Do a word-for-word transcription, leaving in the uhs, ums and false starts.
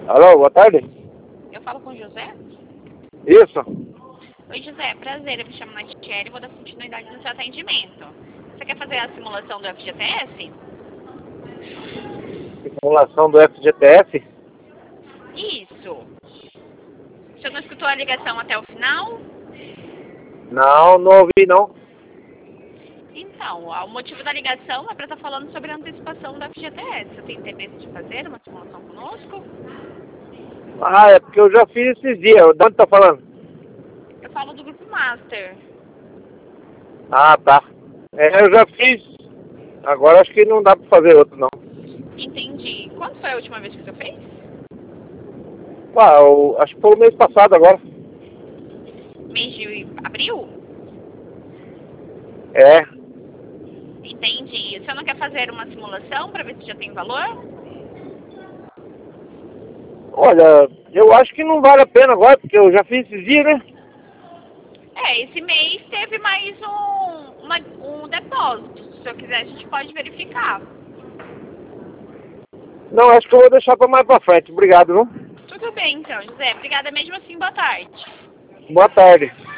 Alô, boa tarde. Eu falo com o José? Isso. Oi, José. Prazer. Eu me chamo Natiele e vou dar continuidade no seu atendimento. Você quer fazer a simulação do F G T S? Simulação do F G T S? Isso. Você não escutou a ligação até o final? Não, não ouvi não. Então, o motivo da ligação é para estar falando sobre a antecipação do F G T S. Você tem interesse de fazer uma simulação conosco? Ah, é porque eu já fiz esses dias. De onde tá falando? Eu falo do Grupo Master. Ah, tá. É, eu já fiz. Agora acho que não dá pra fazer outro, não. Entendi. Quando foi a última vez que você fez? Ah, eu, acho que foi o mês passado agora. Mês de abril? É. Entendi. Você não quer fazer uma simulação para ver se já tem valor? Olha, eu acho que não vale a pena agora, porque eu já fiz esses dias, né? É, esse mês teve mais um, uma, um depósito. Se eu quiser, a gente pode verificar. Não, acho que eu vou deixar pra mais pra frente. Obrigado, viu? Tudo bem, então, José. Obrigada mesmo assim. Boa tarde. Boa tarde.